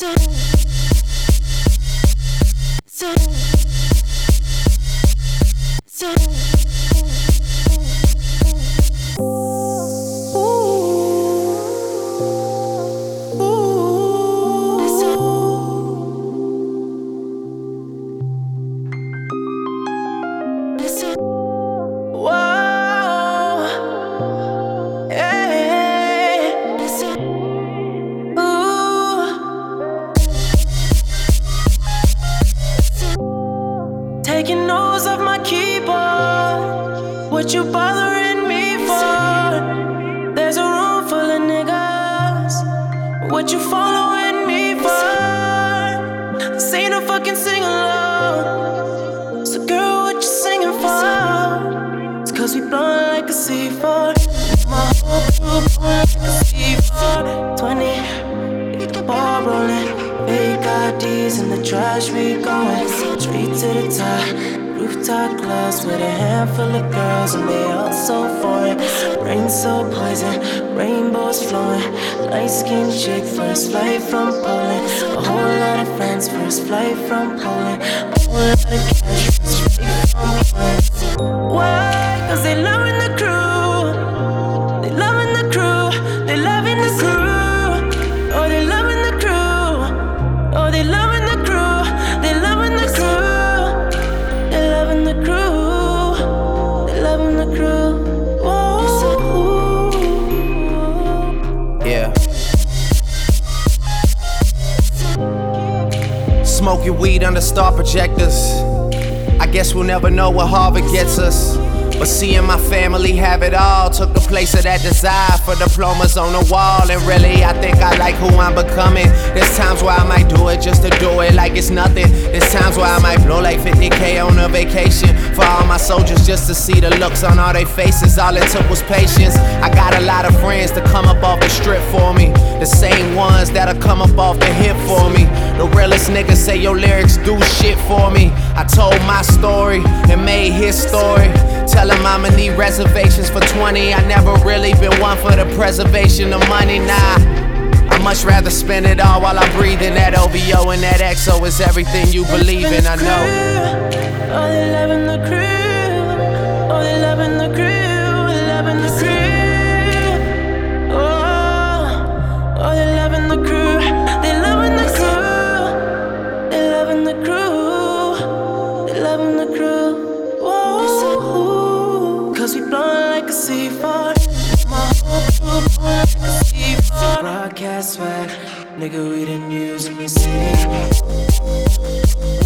Taking notes off my keyboard. What you bothering me for? There's a room full of niggas. What you following me for? This ain't a fucking sing along. So girl, what you singing for? It's cause we blowin' like a C4. My whole crew blowin' like a C4. 20, get the ball rollin'. Fake IDs in the trash, we going straight to the top. Rooftop clubs with a handful of girls, and they all so foreign. Rain so poison, rainbows flowing. Light skinned chick, first flight from Poland. A whole lot of friends, first flight from Poland. A whole lot of cash, first flight from Poland. Why? Cause they loving the crew. They loving the crew. They loving the crew. Oh, they loving the crew. Oh, they loving the crew. They loving the crew. They loving the crew. They loving the crew. Whoa. Yeah. Smoking weed under star projectors. I guess we'll never know what Harvard gets us. But seeing my family have it all took the place of that desire for diplomas on the wall. And really, I think I like who I'm becoming. There's times where I might do it just to do it like it's nothing. There's times where I might blow like 50K on a vacation for all my soldiers just to see the looks on all their faces. All it took was patience. I got a lot of friends to come up off the strip for me. The same ones that'll come up off the hip for me. The realest niggas say your lyrics do shit for me. I told my story and made his story. Tell him I'ma need reservations for 20. I never really been one for the preservation of money, nah. I much rather spend it all while I'm breathing. That OVO and that XO is everything you believe in, I know. Oh, they loving the crew. Oh, they loving the crew. They loving the crew. Oh, they loving the crew. They loving the crew. They loving the crew. They loving the crew. Whoa. Cause we blowin' like a C4. My whole crew blowin' like a C4. Broadcast swag, nigga, we the news in the city.